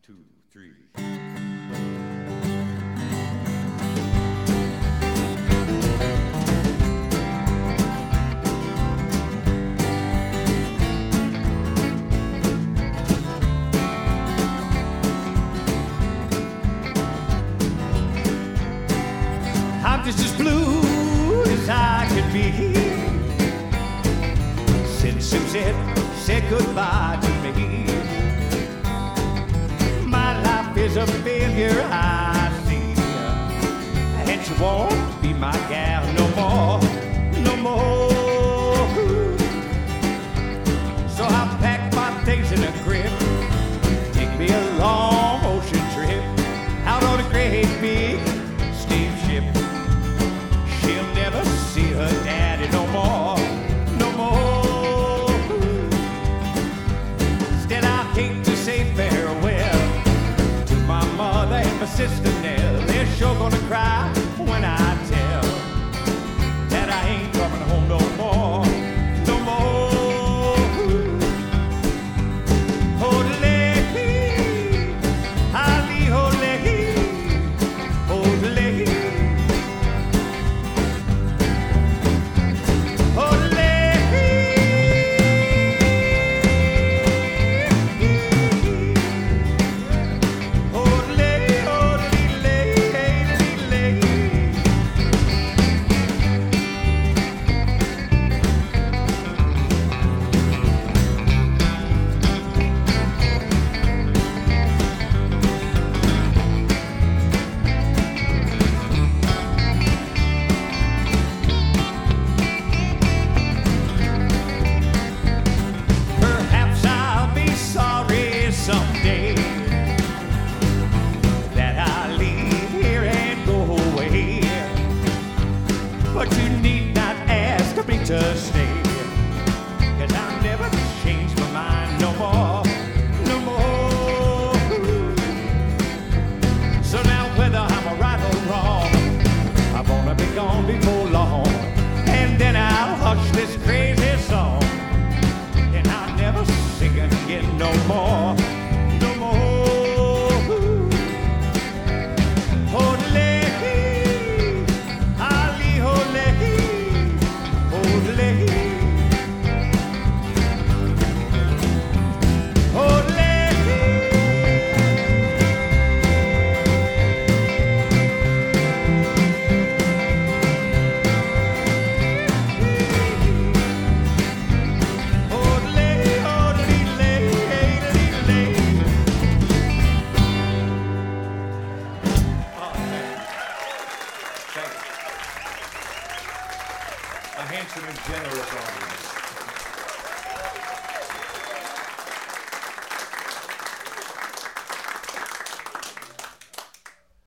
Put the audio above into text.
2, 3. I'm just as blue as I could be since Suzette said goodbye to me. My life is a failure, I see, and she won't be my gal no more, no more. So I pack my things in a grip, take me a long ocean trip out on a great big steamship. She'll never see her daddy no more, no more. Instead I hate to say farewell to my mother and my sister Nell. They're sure gonna cry when I tell that I ain't coming home no more, no more. Ole, Ali, ole, ole. Someday that I leave here and go away, but you need not ask me to stay, 'cause I'll never change my mind no more, no more. So now whether I'm right or wrong, I wanna be gone before long, and then I'll hush this crazy song, and I'll never sing again no more. A handsome and generous audience.